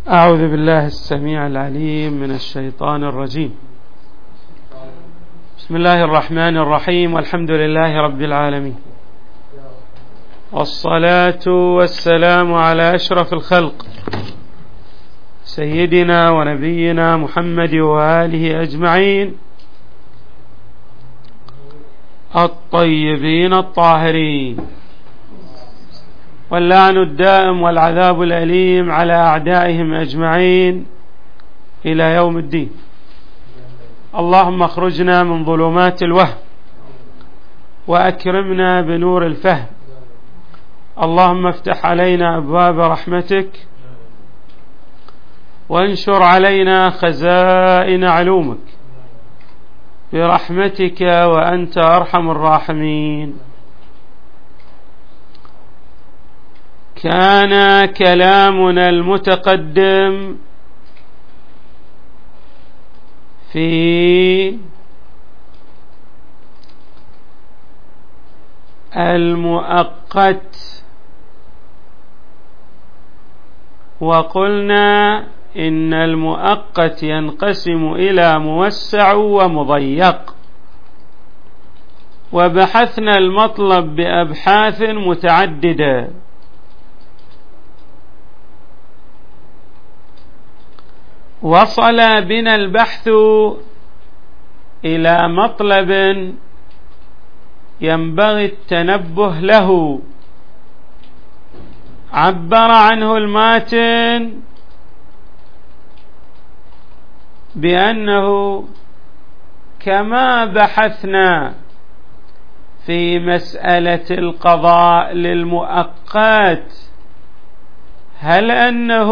أعوذ بالله السميع العليم من الشيطان الرجيم. بسم الله الرحمن الرحيم، والحمد لله رب العالمين، والصلاة والسلام على أشرف الخلق سيدنا ونبينا محمد وآله أجمعين الطيبين الطاهرين، واللعن الدائم والعذاب الأليم على أعدائهم أجمعين إلى يوم الدين. اللهم اخرجنا من ظلمات الوهم وأكرمنا بنور الفهم. اللهم افتح علينا أبواب رحمتك وانشر علينا خزائن علومك برحمتك وأنت أرحم الراحمين. كان كلامنا المتقدم في المؤقت، وقلنا إن المؤقت ينقسم إلى موسع ومضيق، وبحثنا المطلب بأبحاث متعددة. وصل بنا البحث إلى مطلب ينبغي التنبه له، عبر عنه الماتن بأنه كما بحثنا في مسألة القضاء للمؤقت، هل أنه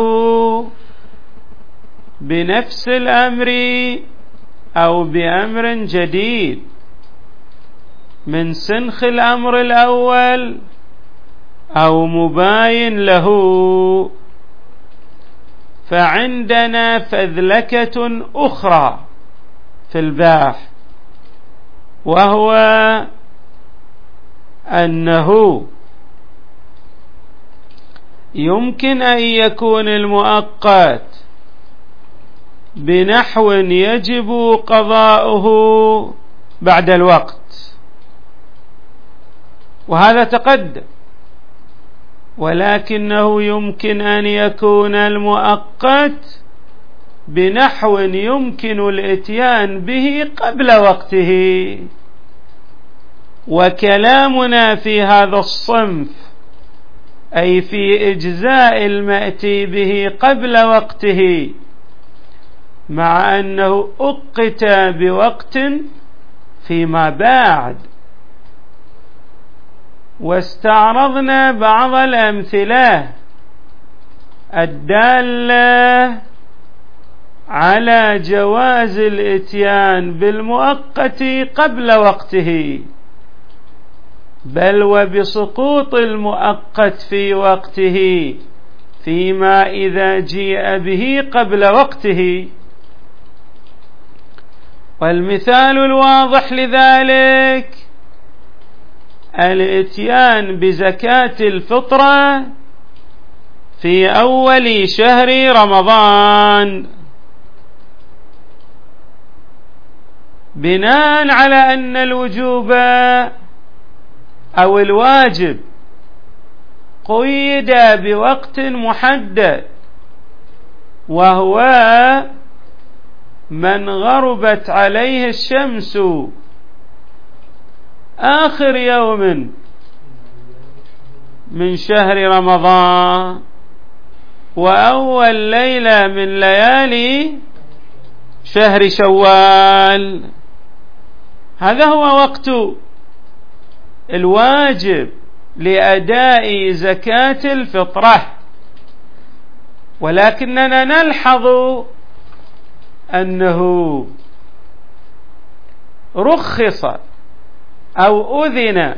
بنفس الأمر أو بأمر جديد من سنخ الأمر الأول أو مباين له، فعندنا فذلكة أخرى في الباحث، وهو أنه يمكن أن يكون المؤقت بنحو يجب قضاؤه بعد الوقت، وهذا تقدم، ولكنه يمكن أن يكون المؤقت بنحو يمكن الإتيان به قبل وقته. وكلامنا في هذا الصنف أي في إجزاء المأتي به قبل وقته، مع أنه أقت بوقت فيما بعد. واستعرضنا بعض الأمثلة الدالة على جواز الإتيان بالمؤقت قبل وقته، بل وبسقوط المؤقت في وقته فيما إذا جيء به قبل وقته. والمثال الواضح لذلك الإتيان بزكاة الفطرة في أول شهر رمضان، بناء على أن الوجوب أو الواجب قيد بوقت محدد، وهو من غربت عليه الشمس آخر يوم من شهر رمضان وأول ليلة من ليالي شهر شوال. هذا هو وقت الواجب لأداء زكاة الفطرة. ولكننا نلحظ أنه رخص أو أذن،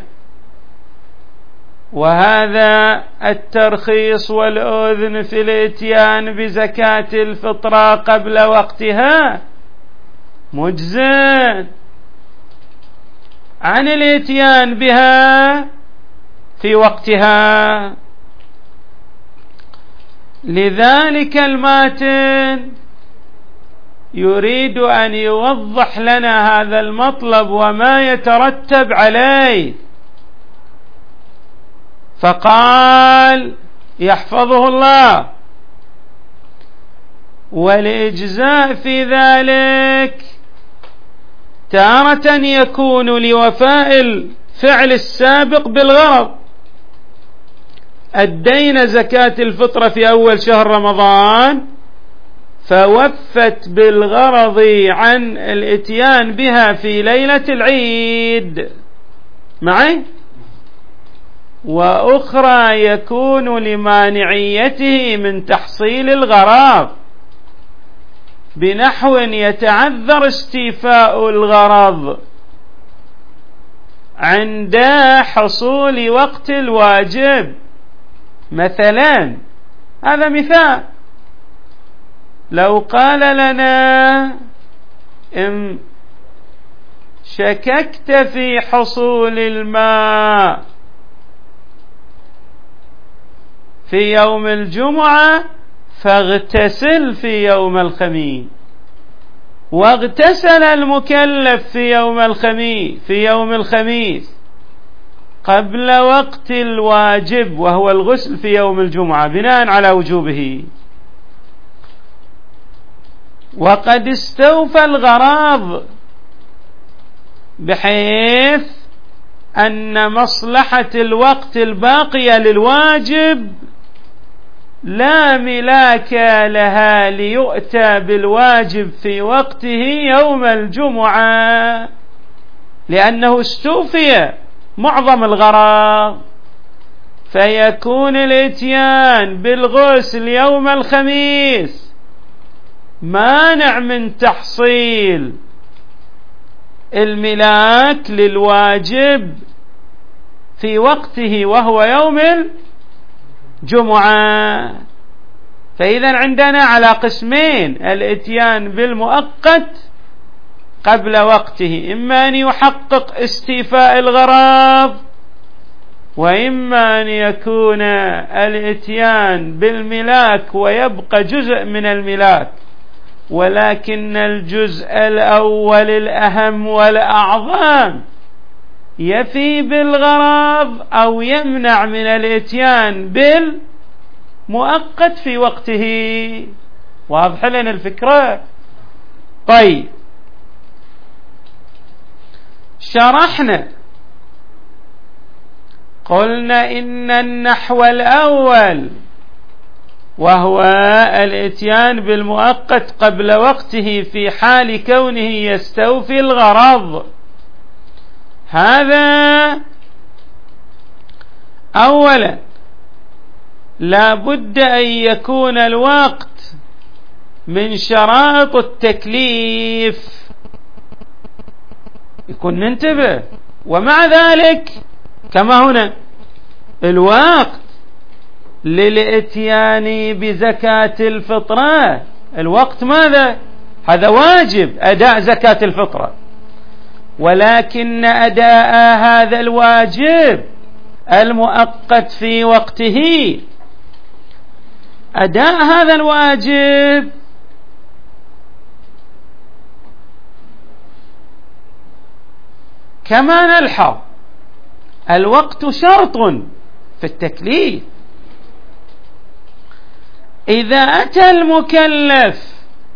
وهذا الترخيص والأذن في الإتيان بزكاة الفطرة قبل وقتها مجزٍ عن الإتيان بها في وقتها، لذلك الماتن يريد أن يوضح لنا هذا المطلب وما يترتب عليه، فقال يحفظه الله: والإجزاء في ذلك تارة يكون لوفاء الفعل السابق بالغرض. أدينا زكاة الفطرة في أول شهر رمضان فوفت بالغرض عن الاتيان بها في ليلة العيد معي، وأخرى يكون لمانعيته من تحصيل الغرض بنحو يتعذر استيفاء الغرض عند حصول وقت الواجب. مثلا هذا مثال، لو قال لنا إن شككت في حصول الماء في يوم الجمعة فاغتسل في يوم الخميس، واغتسل المكلف في يوم الخميس قبل وقت الواجب وهو الغسل في يوم الجمعة بناء على وجوبه، وقد استوفى الغرض بحيث أن مصلحة الوقت الباقية للواجب لا ملاك لها ليؤتى بالواجب في وقته يوم الجمعة، لأنه استوفي معظم الغرض، فيكون الاتيان بالغسل يوم الخميس مانع من تحصيل الملاك للواجب في وقته وهو يوم الجمعة. فإذا عندنا على قسمين: الاتيان بالمؤقت قبل وقته، إما أن يحقق استيفاء الغرض، وإما أن يكون الاتيان بالملاك ويبقى جزء من الملاك، ولكن الجزء الأول الأهم والأعظم يفي بالغرض أو يمنع من الاتيان بالمؤقت في وقته. واضح لنا الفكرة؟ طيب، شرحنا قلنا إن النحو الأول وهو الاتيان بالمؤقت قبل وقته في حال كونه يستوفي الغرض، هذا أولا لا بد أن يكون الوقت من شرائط التكليف، يكون ننتبه. ومع ذلك كما هنا الوقت للاتيان بزكاة الفطرة، الوقت ماذا؟ هذا واجب أداء زكاة الفطرة، ولكن أداء هذا الواجب المؤقت في وقته، أداء هذا الواجب كما نلحظ الوقت شرط في التكليف. إذا أتى المكلف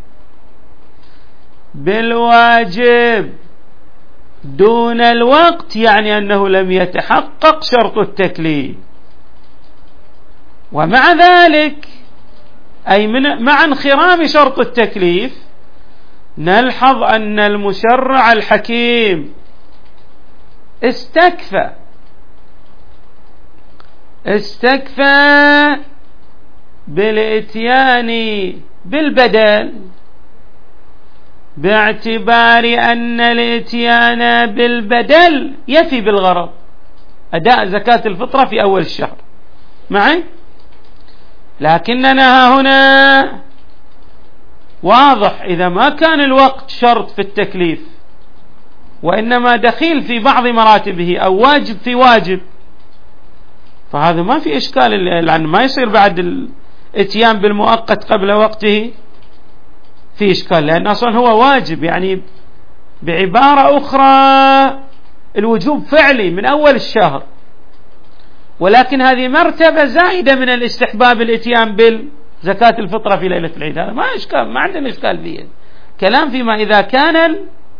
بالواجب دون الوقت يعني أنه لم يتحقق شرط التكليف، ومع ذلك أي مع انخرام شرط التكليف نلحظ أن المشرع الحكيم استكفى بالاتيان بالبدل، باعتبار أن الاتيان بالبدل يفي بالغرض، أداء زكاة الفطرة في أول الشهر معي. لكننا هنا واضح إذا ما كان الوقت شرط في التكليف وإنما دخيل في بعض مراتبه أو واجب في واجب، فهذا ما في إشكال، لأن ما يصير بعد اتيان بالمؤقت قبل وقته في إشكال، لأن أصلا هو واجب. يعني بعبارة أخرى الوجوب فعلي من أول الشهر، ولكن هذه مرتبة زائدة من الاستحباب الاتيان بالزكاة الفطرة في ليلة العيد. هذا ما إشكال، ما عندنا إشكال فيه. كلام فيما إذا كان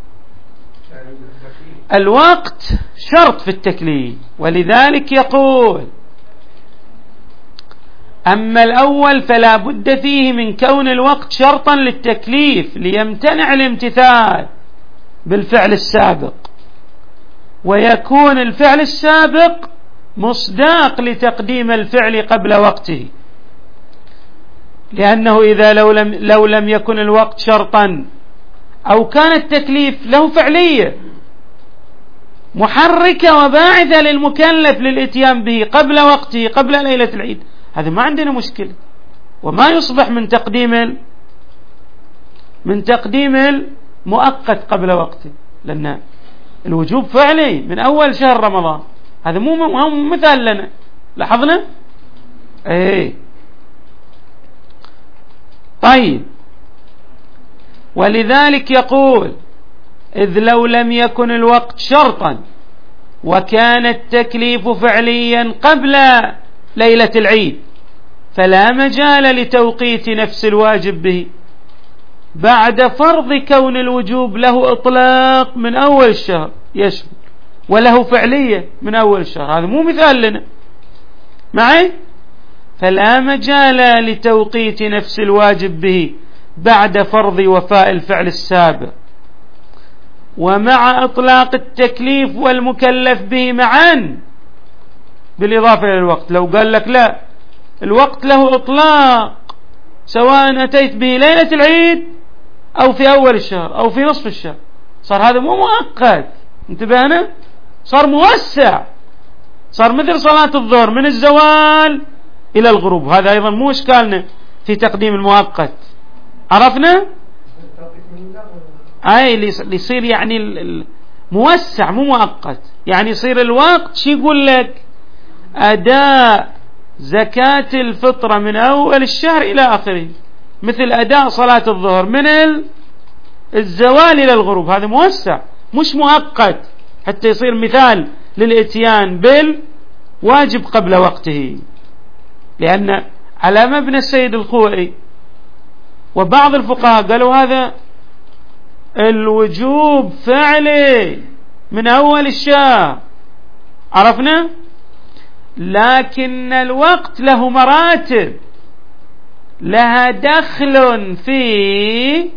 الوقت شرط في التكليف. ولذلك يقول: أما الأول فلا بد فيه من كون الوقت شرطا للتكليف ليمتنع الامتثال بالفعل السابق، ويكون الفعل السابق مصداق لتقديم الفعل قبل وقته، لأنه إذا لو لم يكن الوقت شرطا أو كان التكليف له فعلية محركة وباعثة للمكلف للإتيان به قبل وقته قبل ليلة العيد، هذا ما عندنا مشكلة، وما يصبح من تقديم المؤقت قبل وقته، لأن الوجوب فعلي من أول شهر رمضان. هذا مو مثال لنا، لاحظنا؟ ايه طيب. ولذلك يقول: إذ لو لم يكن الوقت شرطا وكان التكليف فعليا قبل ليلة العيد فلا مجال لتوقيت نفس الواجب به بعد فرض كون الوجوب له إطلاق من أول الشهر يشمل وله فعلية من أول الشهر. هذا مو مثال لنا معي. فلا مجال لتوقيت نفس الواجب به بعد فرض وفاء الفعل السابق، ومع إطلاق التكليف والمكلف به معا بالإضافة إلى الوقت. لو قال لك لا، الوقت له إطلاق سواء أتيت به ليلة العيد أو في أول الشهر أو في نصف الشهر، صار هذا مو مؤقت، انتبهنا، صار موسع، صار مثل صلاة الظهر من الزوال إلى الغروب. هذا أيضا مو إشكالنا في تقديم المؤقت، عرفنا؟ أي يصير يعني موسع مو مؤقت، يعني يصير الوقت شي يقول لك أداء زكاة الفطرة من أول الشهر إلى آخره، مثل أداء صلاة الظهر من الزوال إلى الغروب. هذا موسع مش مؤقت، حتى يصير مثال للإتيان بالواجب قبل وقته. لأن على مبنى السيد الخوئي وبعض الفقهاء قالوا هذا الوجوب فعلي من أول الشهر، عرفنا؟ لكن الوقت له مراتب، لها دخل في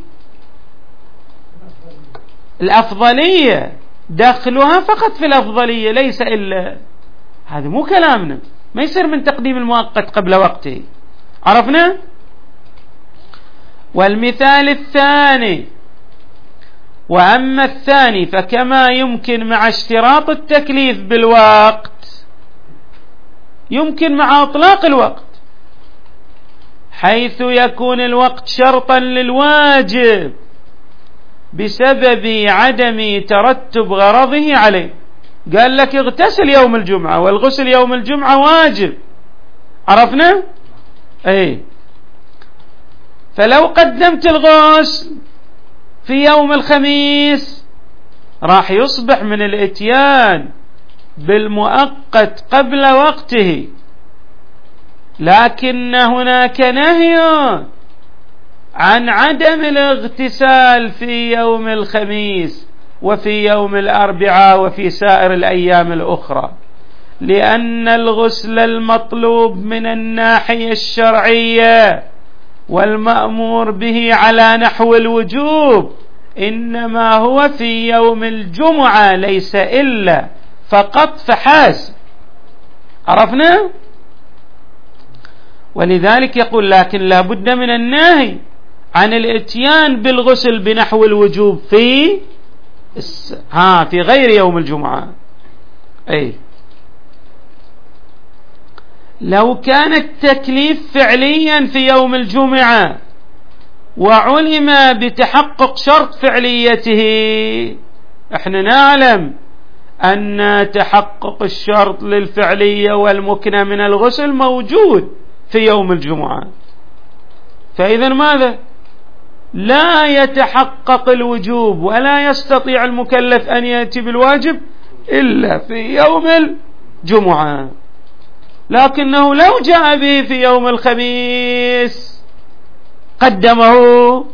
الأفضلية، دخلها فقط في الأفضلية ليس إلا. هذا مو كلامنا، ما يصير من تقديم المؤقت قبل وقته، عرفنا؟ والمثال الثاني: وأما الثاني فكما يمكن مع اشتراط التكليف بالوقت يمكن مع إطلاق الوقت، حيث يكون الوقت شرطا للواجب بسبب عدم ترتب غرضه عليه. قال لك اغتسل يوم الجمعة، والغسل يوم الجمعة واجب، عرفنا؟ ايه. فلو قدمت الغسل في يوم الخميس راح يصبح من الاتيان بالمؤقت قبل وقته، لكن هناك نهي عن عدم الاغتسال في يوم الخميس وفي يوم الأربعاء وفي سائر الأيام الأخرى، لأن الغسل المطلوب من الناحية الشرعية والمأمور به على نحو الوجوب إنما هو في يوم الجمعة، ليس إلا فقط فحسب، عرفنا؟ ولذلك يقول: لكن لا بد من النهي عن الاتيان بالغسل بنحو الوجوب في غير يوم الجمعة. أي لو كان التكليف فعليا في يوم الجمعة وعلم بتحقق شرط فعليته، احنا نعلم أن تحقق الشرط للفعلية والمكنة من الغسل موجود في يوم الجمعة، فإذا ماذا؟ لا يتحقق الوجوب ولا يستطيع المكلف أن يأتي بالواجب إلا في يوم الجمعة، لكنه لو جاء به في يوم الخميس قدمه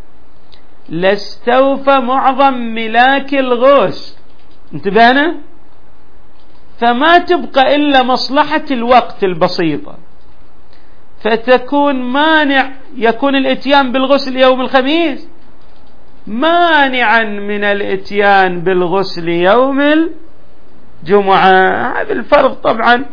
لاستوفى معظم ملاك الغسل. انتبهنا؟ فما تبقى إلا مصلحة الوقت البسيطة، فتكون مانع، يكون الاتيان بالغسل يوم الخميس مانعا من الاتيان بالغسل يوم الجمعة. هذا الفرق طبعا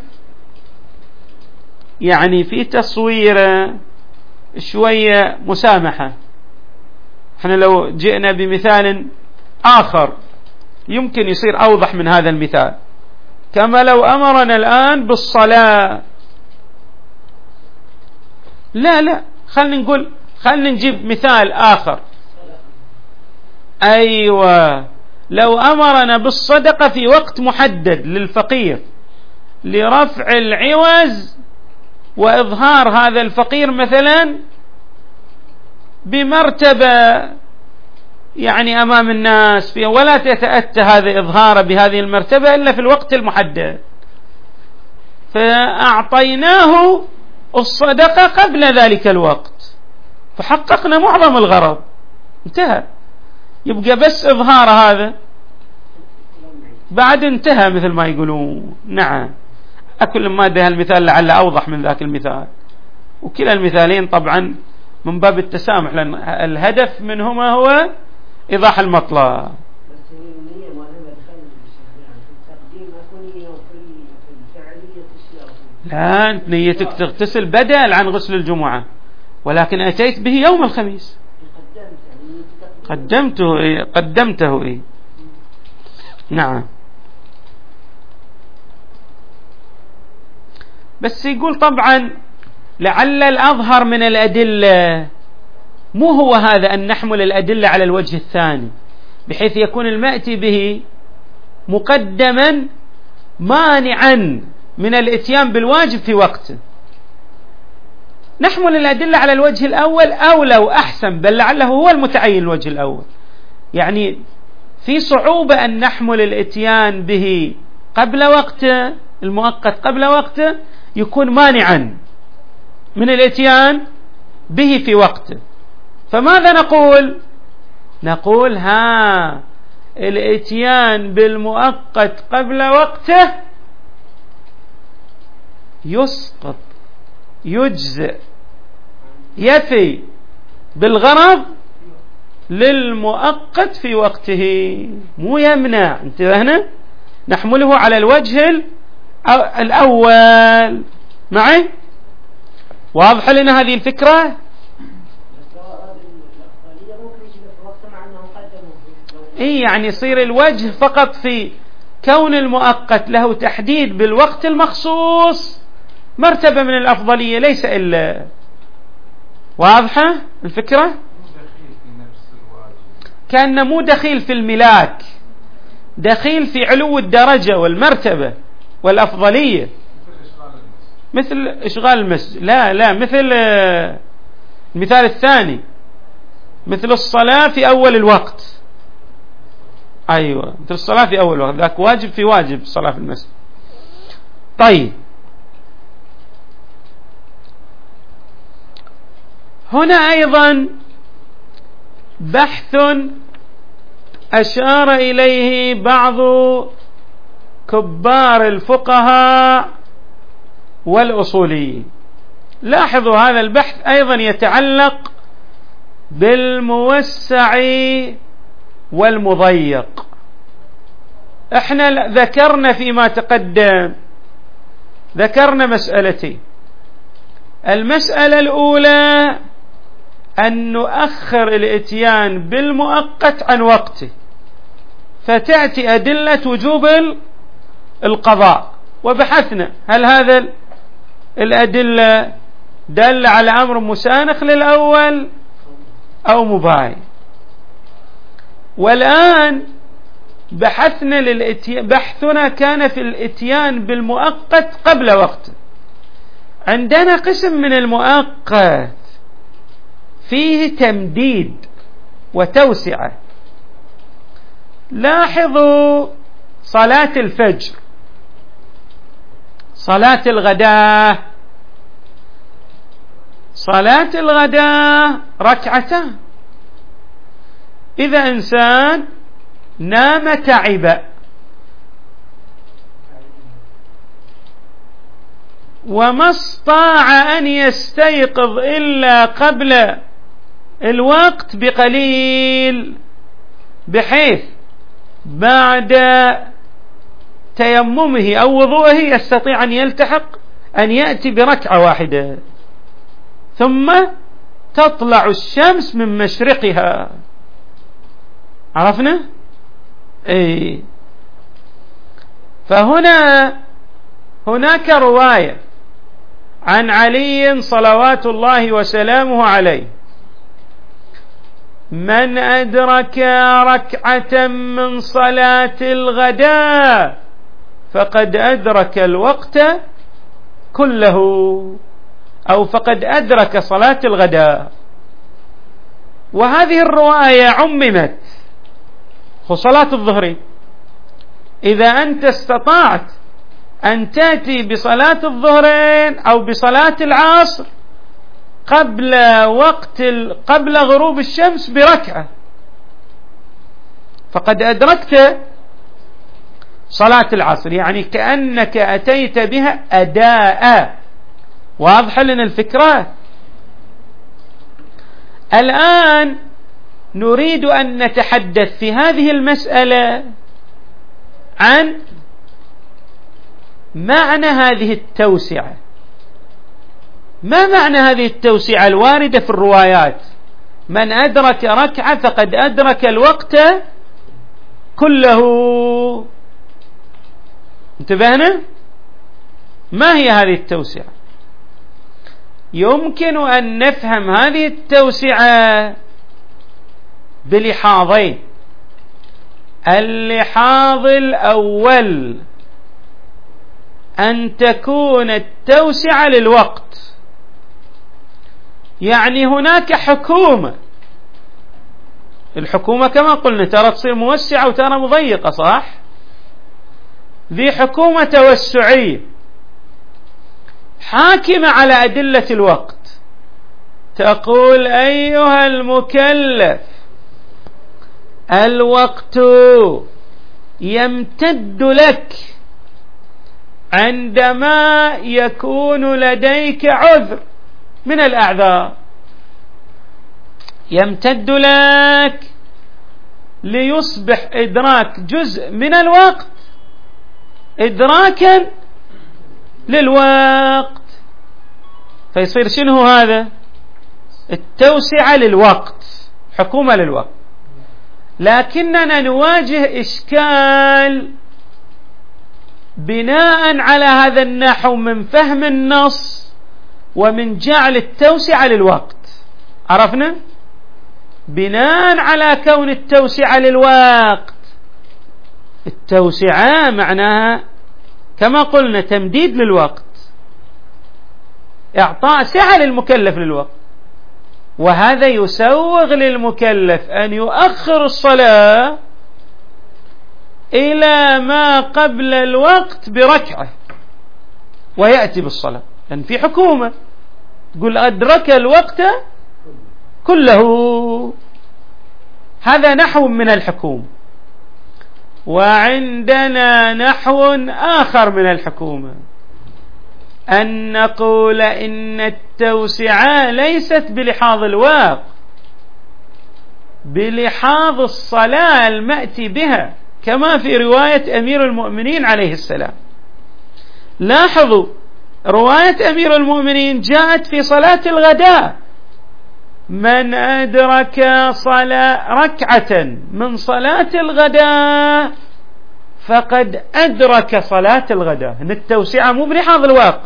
يعني في تصويره شوية مسامحة. احنا لو جئنا بمثال آخر يمكن يصير أوضح من هذا المثال، كما لو أمرنا الآن بالصلاة. لا خلنا نجيب مثال آخر. أيوة، لو أمرنا بالصدقة في وقت محدد للفقير لرفع العوز وإظهار هذا الفقير مثلا بمرتبة يعني أمام الناس فيه، ولا تتأتى هذا إظهاره بهذه المرتبة إلا في الوقت المحدد، فأعطيناه الصدقة قبل ذلك الوقت فحققنا معظم الغرض، انتهى. يبقى بس إظهار هذا بعد انتهى مثل ما يقولون. نعم، أكل ما ده المثال لعل أوضح من ذاك المثال، وكلا المثالين طبعا من باب التسامح، لأن الهدف منهما هو إيضاح المطلب. لا، أنت نيتك تغتسل بدل عن غسل الجمعة، ولكن أتيت به يوم الخميس. قدمته إيه؟ نعم. بس يقول طبعا لعل الأظهر من الأدلة مو هو هذا، أن نحمل الأدلة على الوجه الثاني بحيث يكون المأتي به مقدما مانعا من الاتيان بالواجب في وقته. نحمل الأدلة على الوجه الأول أولى وأحسن، بل لعله هو المتعين الوجه الأول. يعني في صعوبة أن نحمل الاتيان به قبل وقته، المؤقت قبل وقته يكون مانعا من الاتيان به في وقته. فماذا نقول الاتيان بالمؤقت قبل وقته يسقط، يجزئ، يفي بالغرض للمؤقت في وقته، مو يمنع. انتبهنا؟ نحمله على الوجه الأول. معي؟ واضح لنا هذه الفكرة؟ إيه، يعني يصير الوجه فقط في كون المؤقت له تحديد بالوقت المخصوص مرتبة من الأفضلية، ليس إلا. واضحة الفكرة؟ كان مو دخيل في الملاك، دخيل في علو الدرجة والمرتبة والأفضلية، مثل إشغال المسجد. لا، مثل المثال الثاني، مثل الصلاة في أول الوقت. أيوة، مثل الصلاة في أول الوقت، ذاك واجب في واجب الصلاة في المسجد. طيب، هنا أيضا بحث أشار إليه بعض كبار الفقهاء والأصوليين. لاحظوا هذا البحث أيضا يتعلق بالموسع والمضيق. احنا ذكرنا فيما تقدم، ذكرنا مسألتين. المسألة الأولى أن نؤخر الاتيان بالمؤقت عن وقته، فتأتي أدلة وجوب القضاء، وبحثنا هل هذا الأدلة دل على أمر مسانخ للأول أو مباين. والآن بحثنا كان في الاتيان بالمؤقت قبل وقته. عندنا قسم من المؤقت فيه تمديد وتوسعة. لاحظوا صلاة الفجر، صلاة الغداء، صلاة الغداء ركعتان. إذا إنسان نام تعب وما استطاع أن يستيقظ إلا قبل الوقت بقليل، بحيث بعد تيممه أو وضوءه يستطيع أن يلتحق أن يأتي بركعة واحدة، ثم تطلع الشمس من مشرقها. عرفنا؟ هناك رواية عن علي صلوات الله وسلامه عليه: من أدرك ركعة من صلاة الغداء فقد أدرك الوقت كله، أو فقد أدرك صلاة الغداء. وهذه الرواية عممت صلاة الظهر. إذا أنت استطعت أن تأتي بصلاة الظهرين أو بصلاة العصر قبل غروب الشمس بركعة فقد أدركت صلاة العصر، يعني كأنك أتيت بها أداء. واضح لنا الفكرة؟ الآن نريد أن نتحدث في هذه المسألة عن معنى هذه التوسعة. ما معنى هذه التوسعة الواردة في الروايات؟ من أدرك ركعة فقد أدرك الوقت كله. انتبهنا؟ ما هي هذه التوسعة؟ يمكن أن نفهم هذه التوسعة بلحاظين. اللحاظ الأول أن تكون التوسعة للوقت، يعني هناك حكومة، الحكومة كما قلنا ترى تصير موسعة وترى مضيقة، صح؟ ذي حكومة توسعية حاكمة على أدلة الوقت، تقول أيها المكلف الوقت يمتد لك عندما يكون لديك عذر من الأعذار، يمتد لك ليصبح إدراك جزء من الوقت إدراكا للوقت، فيصير شنو هذا؟ التوسعة للوقت، حكومة للوقت. لكننا نواجه إشكال بناء على هذا النحو من فهم النص ومن جعل التوسعة للوقت. عرفنا؟ بناء على كون التوسعة للوقت، التوسعة معناها كما قلنا تمديد للوقت، إعطاء سعة للمكلف للوقت، وهذا يسوغ للمكلف أن يؤخر الصلاة إلى ما قبل الوقت بركعة ويأتي بالصلاة، لأن في حكومة تقول أدرك الوقت كله. هذا نحو من الحكومة. وعندنا نحو آخر من الحكومة، أن نقول إن التوسعة ليست بلحاظ الوقت، بلحاظ الصلاة المأتي بها، كما في رواية أمير المؤمنين عليه السلام. لاحظوا رواية أمير المؤمنين جاءت في صلاة الغداء: من أدرك ركعة من صلاة الغداء فقد أدرك صلاة الغداء. إن التوسعة مو بلحاظ الوقت،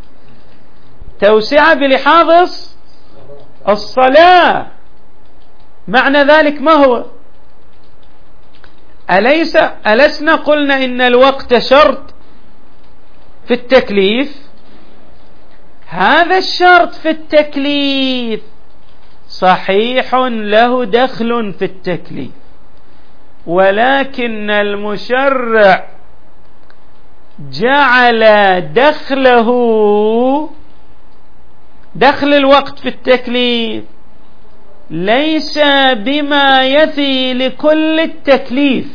توسعة بلحاظ الصلاة. معنى ذلك ما هو؟ ألسنا قلنا إن الوقت شرط في التكليف؟ هذا الشرط في التكليف صحيح له دخل في التكليف، ولكن المشرع جعل دخله دخل الوقت في التكليف ليس بما يفي لكل التكليف،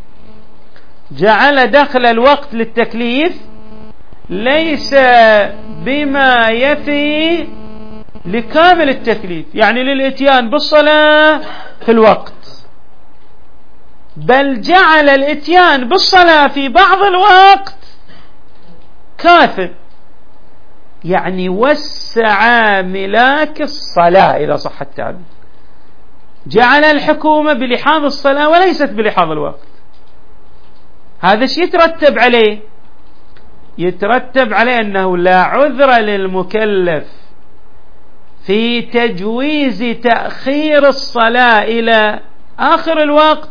جعل دخل الوقت للتكليف ليس بما يفي لكامل التكليف، يعني للإتيان بالصلاة في الوقت، بل جعل الإتيان بالصلاة في بعض الوقت كافٍ، يعني وسع ملاك الصلاة إذا صح التعبير، جعل الحكومة بلحاظ الصلاة وليست بلحاظ الوقت. هذا الشيء يترتب عليه، يترتب عليه أنه لا عذر للمكلف في تجويز تأخير الصلاة إلى آخر الوقت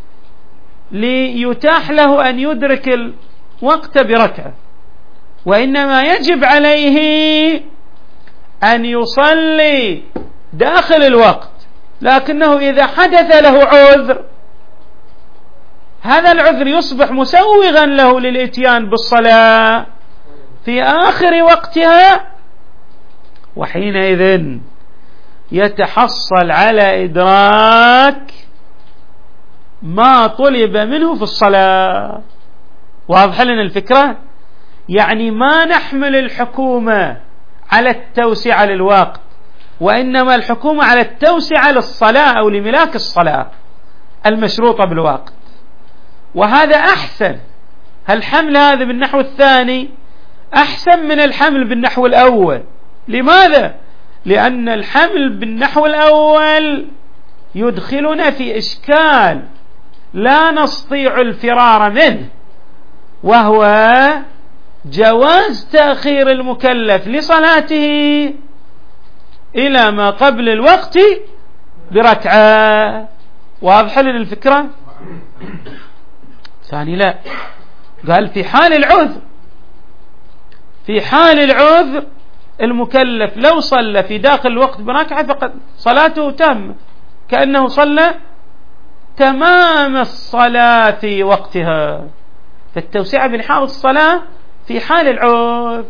ليتاح له أن يدرك الوقت بركعة، وإنما يجب عليه أن يصلي داخل الوقت، لكنه إذا حدث له عذر هذا العذر يصبح مسوغا له للإتيان بالصلاة في آخر وقتها، وحينئذ يتحصل على إدراك ما طلب منه في الصلاة. واضح لنا الفكرة؟ يعني ما نحمل الحكومة على التوسعة للوقت، وإنما الحكومة على التوسعة للصلاة أو لملاك الصلاة المشروطة بالوقت، وهذا أحسن. الحمل هذا بالنحو الثاني أحسن من الحمل بالنحو الأول. لماذا؟ لأن الحمل بالنحو الأول يدخلنا في إشكال لا نستطيع الفرار منه، وهو جواز تأخير المكلف لصلاته إلى ما قبل الوقت بركعة. واضح لنا الفكرة؟ ثاني لا، قال في حال العذر، في حال العذر المكلف لو صلى في داخل الوقت بركعة فقد صلاته تامة، كأنه صلى تمام الصلاة في وقتها. فالتوسعة بلحاظ الصلاة في حال العذر.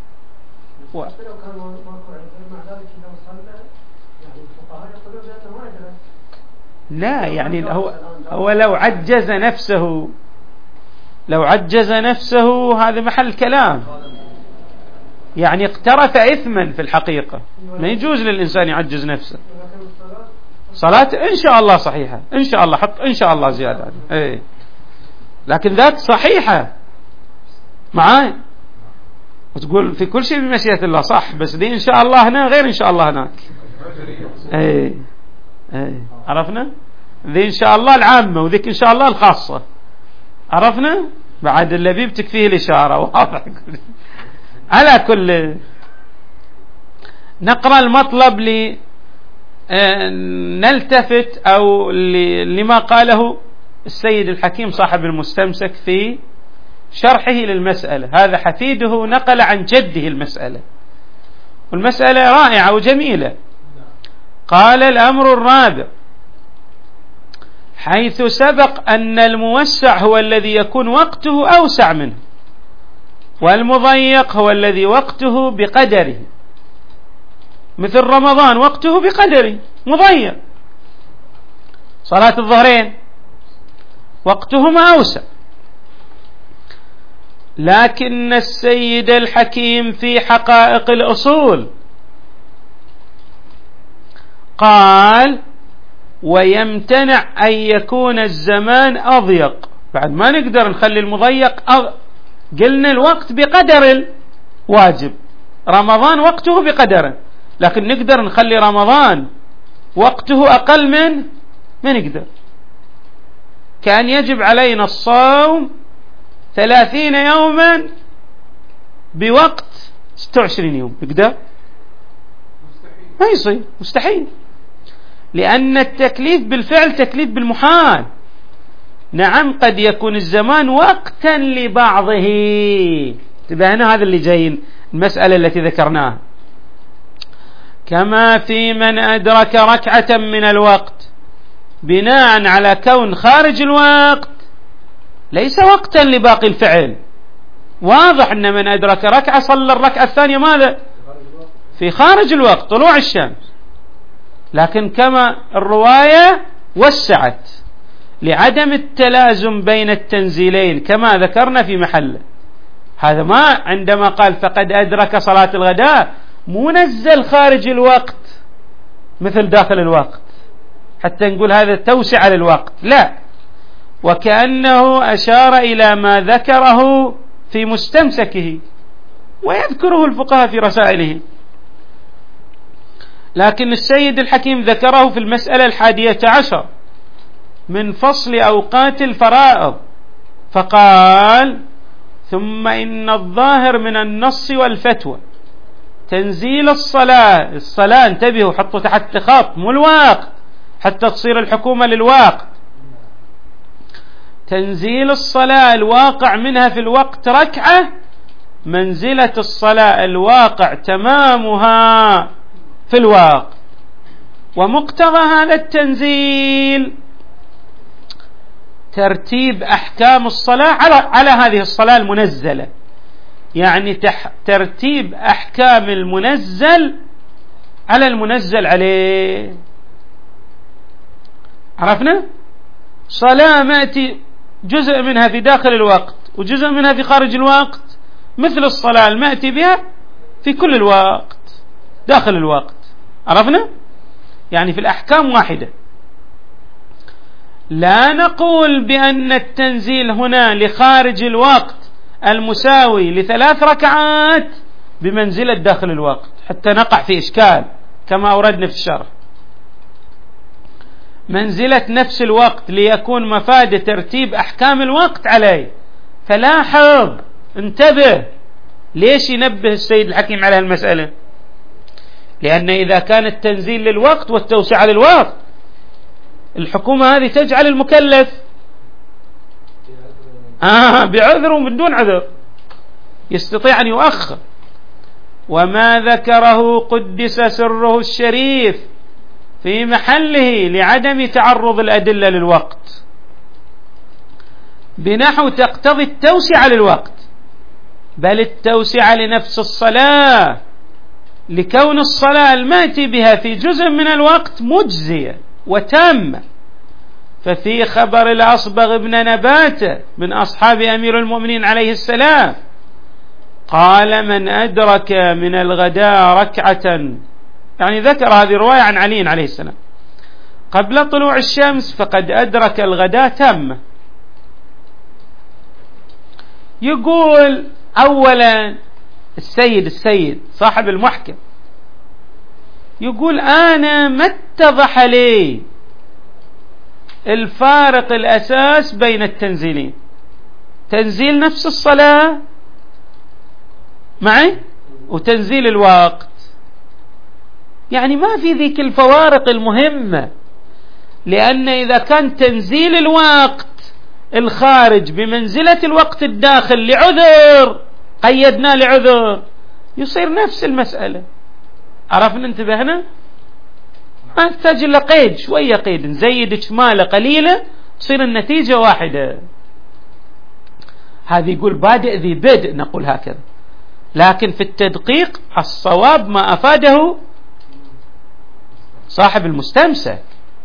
لا، يعني هو لو عجز نفسه، لو عجز نفسه هذا محل كلام، يعني اقترف إثما في الحقيقة. ما يجوز للإنسان يعجز نفسه. صلاة إن شاء الله صحيحة، إن شاء الله، حط إن شاء الله زيادة، إيه، لكن ذات صحيحة معاي، وتقول في كل شيء بمشيئة الله صح، بس دي إن شاء الله هنا غير إن شاء الله هناك. إيه إيه، عرفنا؟ ذي إن شاء الله العامة وذيك إن شاء الله الخاصة، عرفنا؟ بعد اللبيب تكفيه الإشارة. واضح. على كل نقرأ المطلب نلتفت أو لما قاله السيد الحكيم صاحب المستمسك في شرحه للمسألة. هذا حفيده نقل عن جده المسألة، والمسألة رائعة وجميلة. قال: الأمر الرابع: حيث سبق أن الموسع هو الذي يكون وقته أوسع منه، والمضيق هو الذي وقته بقدره، مثل رمضان وقته بقدره مضيق، صلاة الظهرين وقتهما أوسع. لكن السيد الحكيم في حقائق الأصول قال: ويمتنع أن يكون الزمان أضيق. بعد ما نقدر نخلي المضيق قلنا الوقت بقدر الواجب، رمضان وقته بقدره، لكن نقدر نخلي رمضان وقته أقل من ما نقدر. كان يجب علينا الصوم 30 يوما بوقت 26 يوم، نقدر؟ ما يصير، مستحيل، لأن التكليف بالفعل تكليف بالمحال. نعم، قد يكون الزمان وقتا لبعضه. تبهنا هذا اللي جايين المسألة التي ذكرناها. كما في من أدرك ركعة من الوقت بناء على كون خارج الوقت ليس وقتا لباقي الفعل. واضح أن من أدرك ركعة صلى الركعة الثانية ماذا؟ في خارج الوقت طلوع الشمس، لكن كما الرواية وسعت لعدم التلازم بين التنزيلين كما ذكرنا في محله. هذا ما عندما قال فقد أدرك صلاة الغداء مو نزل خارج الوقت مثل داخل الوقت حتى نقول هذا توسع للوقت، لا، وكأنه أشار إلى ما ذكره في مستمسكه ويذكره الفقهاء في رسائله. لكن السيد الحكيم ذكره في المسألة 11 من فصل أوقات الفرائض، فقال ثم إن الظاهر من النص والفتوى تنزيل الصلاة انتبهوا حطوا تحت خط مو الوقت حتى تصير الحكومة للواقع، تنزيل الصلاة الواقع منها في الوقت ركعة منزلة الصلاة الواقع تمامها في الواقع. ومقتضى هذا التنزيل ترتيب أحكام الصلاة على هذه الصلاة المنزلة، يعني ترتيب أحكام المنزل على المنزل عليه. عرفنا؟ صلاة مأتي جزء منها في داخل الوقت وجزء منها في خارج الوقت، مثل الصلاة المأتي بها في كل الوقت داخل الوقت. عرفنا؟ يعني في الأحكام واحدة. لا نقول بأن التنزيل هنا لخارج الوقت المساوي ل3 ركعات بمنزلة داخل الوقت حتى نقع في إشكال كما أوردنا في الشرح. منزلة نفس الوقت ليكون مفاد ترتيب أحكام الوقت عليه. فلاحظ انتبه ليش ينبه السيد الحكيم على المسألة، لأن إذا كان التنزيل للوقت والتوسعة للوقت الحكومة هذه تجعل المكلف بعذر ومن دون عذر يستطيع أن يؤخر. وما ذكره قدس سره الشريف في محله لعدم تعرض الأدلة للوقت بنحو تقتضي التوسعة للوقت، بل التوسعة لنفس الصلاة لكون الصلاة المأتي بها في جزء من الوقت مجزية وتامة. ففي خبر الأصبغ بن نباتة من أصحاب أمير المؤمنين عليه السلام قال من أدرك من الغداء ركعة، يعني ذكر هذه الرواية عن علي عليه السلام قبل طلوع الشمس فقد أدرك الغداء تامة. يقول أولا السيد صاحب المحكم يقول أنا ما اتضح لي الفارق الأساس بين التنزيلين، تنزيل نفس الصلاة معي وتنزيل الوقت، يعني ما في ذيك الفوارق المهمة. لأن إذا كان تنزيل الوقت الخارج بمنزلة الوقت الداخل لعذر قيدنا لعذر يصير نفس المسألة. عرفنا انتبهنا؟ ما نحتاج إلا قيد شوية، قيد نزيد شمالة قليلة تصير النتيجة واحدة. هذا يقول بادئ ذي بدء نقول هكذا، لكن في التدقيق الصواب ما أفاده صاحب المستمسك.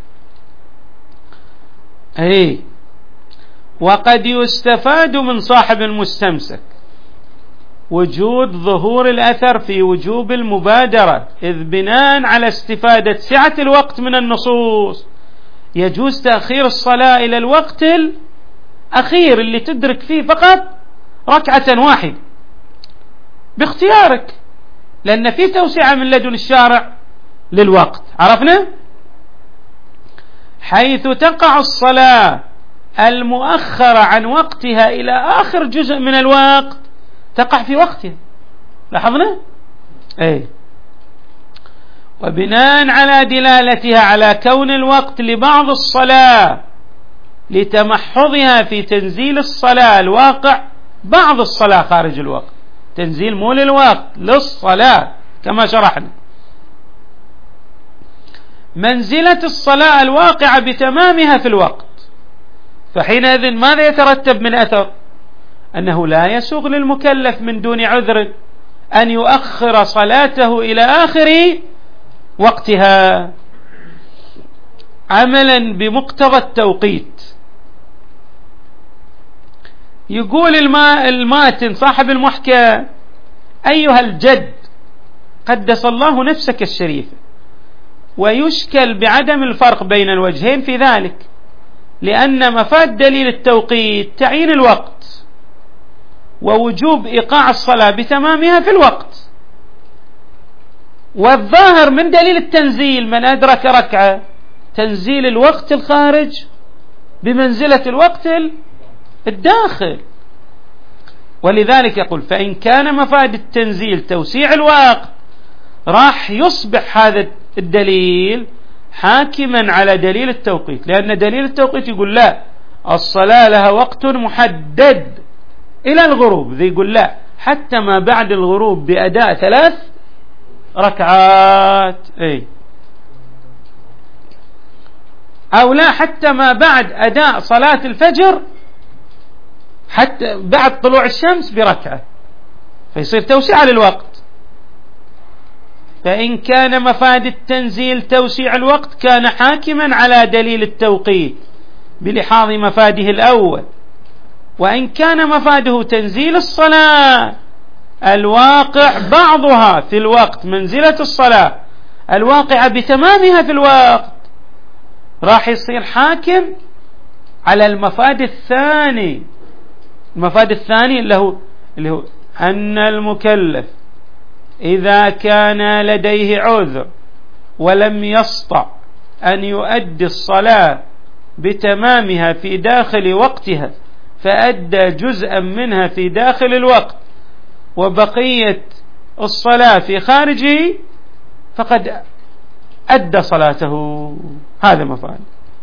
وقد يستفاد من صاحب المستمسك وجود ظهور الأثر في وجوب المبادرة، إذ بناء على استفادة سعة الوقت من النصوص يجوز تأخير الصلاة إلى الوقت الأخير اللي تدرك فيه فقط ركعة واحدة باختيارك، لأن في توسعة من لدن الشارع للوقت. عرفنا؟ حيث تقع الصلاة المؤخرة عن وقتها إلى آخر جزء من الوقت تقع في وقتها. لاحظنا؟ وبناء على دلالتها على كون الوقت لبعض الصلاة لتمحضها في تنزيل الصلاة الواقع بعض الصلاة خارج الوقت، تنزيل مو للوقت للصلاة كما شرحنا. منزلة الصلاة الواقعة بتمامها في الوقت، فحينئذ ماذا يترتب من أثر؟ أنه لا يسوغ للمكلف من دون عذر أن يؤخر صلاته إلى آخر وقتها عملا بمقتضى التوقيت. يقول الماتن صاحب المحكى: أيها الجد قدس الله نفسك الشريفة، ويشكل بعدم الفرق بين الوجهين في ذلك، لأن مفاد دليل التوقيت تعيين الوقت ووجوب إيقاع الصلاة بتمامها في الوقت، والظاهر من دليل التنزيل من أدرك ركعة تنزيل الوقت الخارج بمنزلة الوقت الداخل. ولذلك يقول: فإن كان مفاد التنزيل توسيع الوقت راح يصبح هذا الدليل حاكما على دليل التوقيت، لأن دليل التوقيت يقول لا، الصلاة لها وقت محدد إلى الغروب، ذي يقول لا، حتى ما بعد الغروب بأداء 3 ركعات، أو لا، حتى ما بعد أداء صلاة الفجر، حتى بعد طلوع الشمس بركعة، فيصير توسيع للوقت. فإن كان مفاد التنزيل توسيع الوقت كان حاكما على دليل التوقيت بلحاظ مفاده الأول، وإن كان مفاده تنزيل الصلاة الواقع بعضها في الوقت منزلة الصلاة الواقعة بتمامها في الوقت، راح يصير حاكم على المفاد الثاني. المفاد الثاني اللي هو أن المكلف إذا كان لديه عذر ولم يستطع أن يؤدي الصلاة بتمامها في داخل وقتها، فأدى جزءا منها في داخل الوقت وبقية الصلاة في خارجه، فقد أدى صلاته. هذا مفعول.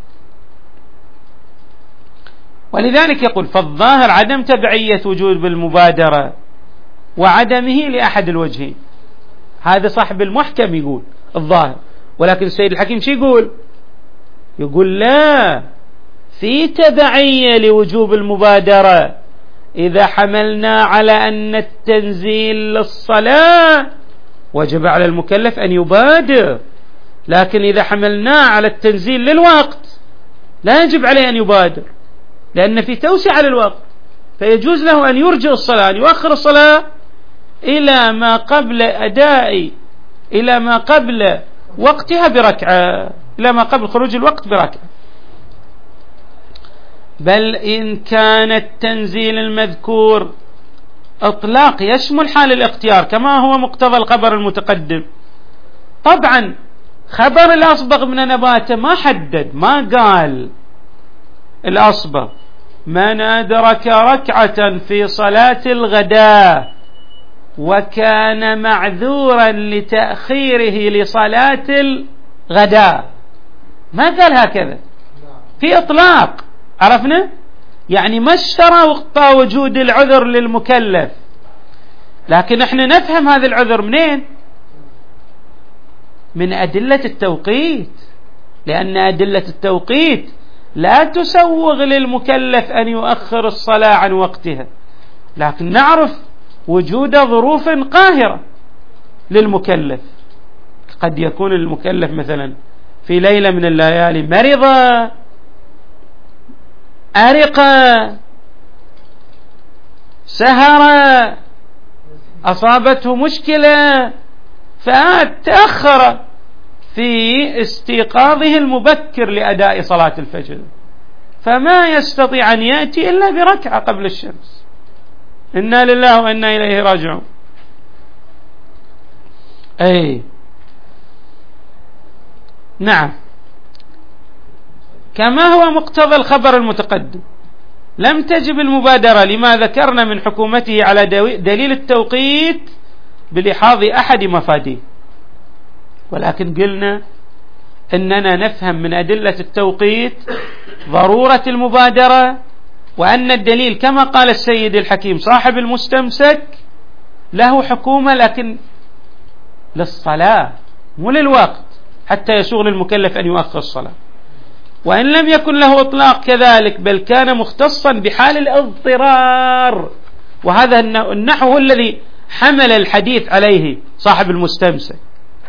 ولذلك يقول: فالظاهر عدم تبعية وجوب المبادرة وعدمه لأحد الوجهين. هذا صاحب المحكم يقول الظاهر، ولكن السيد الحكيم شو يقول لا، في تبعية لوجوب المبادرة إذا حملنا على أن التنزيل للصلاة وجب على المكلف أن يبادر، لكن إذا حملنا على التنزيل للوقت لا يجب عليه أن يبادر، لأن في توسعة للوقت، فيجوز له أن يرجع الصلاة، أن يؤخر الصلاة إلى ما قبل وقتها بركعة، إلى ما قبل خروج الوقت بركعة. بل إن كان التنزيل المذكور إطلاق يشمل حال الاختيار كما هو مقتضى الخبر المتقدم. طبعا خبر الأصبغ من نباته ما حدد، ما قال الأصبغ من أدرك ركعة في صلاة الغداء وكان معذورا لتأخيره لصلاة الغداء، ما قال هكذا، في إطلاق، عرفنا؟ يعني ما اشترط وجود العذر للمكلف، لكن احنا نفهم هذا العذر منين؟ من أدلة التوقيت، لأن أدلة التوقيت لا تسوغ للمكلف أن يؤخر الصلاة عن وقتها، لكن نعرف وجود ظروف قاهرة للمكلف. قد يكون المكلف مثلا في ليلة من الليالي مرض، أرق، سهر، أصابته مشكلة، فتأخر في استيقاظه المبكر لأداء صلاة الفجر، فما يستطيع أن يأتي إلا بركعة قبل الشمس. إنا لله وإنا إليه راجعون. نعم، كما هو مقتضى الخبر المتقدم لم تجب المبادرة لما ذكرنا من حكومته على دليل التوقيت بلحاظ أحد مفاده، ولكن قلنا أننا نفهم من أدلة التوقيت ضرورة المبادرة، وأن الدليل كما قال السيد الحكيم صاحب المستمسك له حكومة لكن للصلاة مو للوقت، حتى يسوغ للمكلف أن يؤخر الصلاة. وإن لم يكن له إطلاق كذلك، بل كان مختصا بحال الاضطرار، وهذا النحو هو الذي حمل الحديث عليه صاحب المستمسك،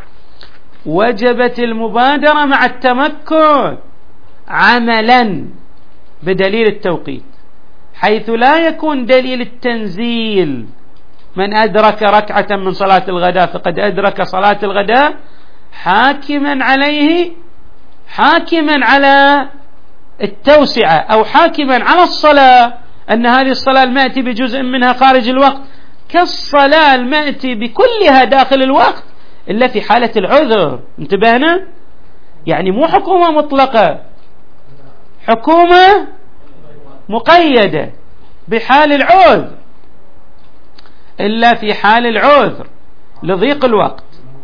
وجبت المبادرة مع التمكن عملا بدليل التوقيت، حيث لا يكون دليل التنزيل من أدرك ركعة من صلاة الغداء فقد أدرك صلاة الغداء حاكما عليه، حاكما على التوسعة، أو حاكما على الصلاة أن هذه الصلاة المأتي بجزء منها خارج الوقت كالصلاة المأتي بكلها داخل الوقت إلا في حالة العذر. انتبهنا؟ يعني مو حكومة مطلقة، حكومة مقيدة بحال العذر، إلا في حال العذر لضيق الوقت.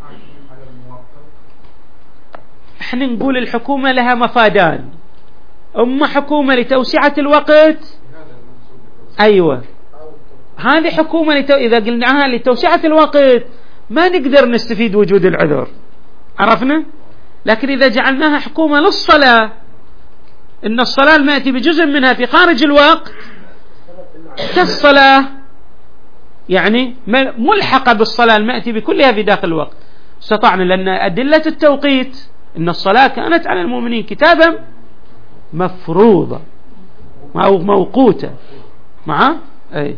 احنا نقول الحكومة لها مفادان، أما حكومة لتوسعة الوقت، أيوة هذه حكومة إذا قلناها لتوسعة الوقت ما نقدر نستفيد وجود العذر، عرفنا؟ لكن إذا جعلناها حكومة للصلاة، إن الصلاة المأتي بجزء منها في خارج الوقت كالصلاة، يعني ملحقة بالصلاة المأتي بكلها في داخل الوقت، استطعنا. لأن أدلة التوقيت إن الصلاة كانت على المؤمنين كتابا مفروضة أو موقوتة معه. أي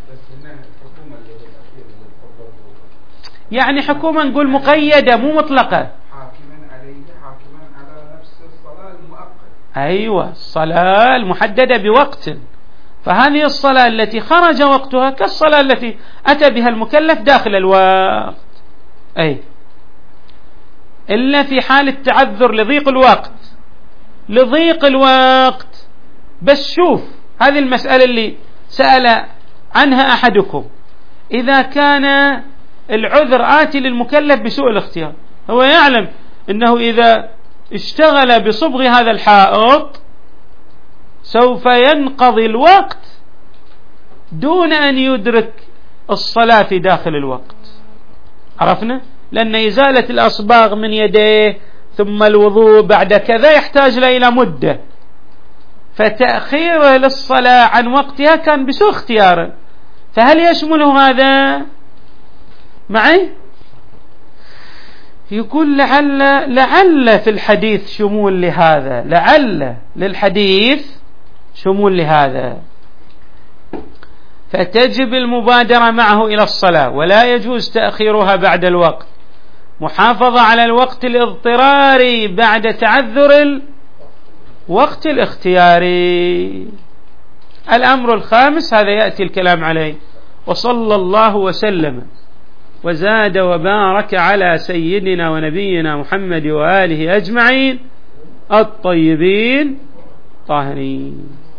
يعني حكومة نقول مقيدة مو مطلقة، حاكما عليه، حاكما على نفس الصلاة المؤقتة. أيوة الصلاة المحددة بوقت، فهذه الصلاة التي خرج وقتها كالصلاة التي أتى بها المكلف داخل الوقت. أي إلا في حال التعذر لضيق الوقت، لضيق الوقت. بس شوف هذه المسألة اللي سأل عنها أحدكم، إذا كان العذر آتي للمكلف بسوء الاختيار، هو يعلم أنه إذا اشتغل بصبغ هذا الحائط سوف ينقضي الوقت دون أن يدرك الصلاة في داخل الوقت، عرفنا؟ لأن إزالة الأصباغ من يديه ثم الوضوء بعد كذا يحتاج إلى مدة، فتأخيره للصلاة عن وقتها كان بسوء اختياره. فهل يشمله هذا معي؟ يقول لعل في الحديث شمول لهذا، لعل للحديث شمول لهذا، فتجب المبادرة معه إلى الصلاة، ولا يجوز تأخيرها بعد الوقت، محافظة على الوقت الاضطراري بعد تعذر الوقت الاختياري. الأمر الخامس هذا يأتي الكلام عليه. وصلى الله وسلم وزاد وبارك على سيدنا ونبينا محمد وآله أجمعين الطيبين طاهرين.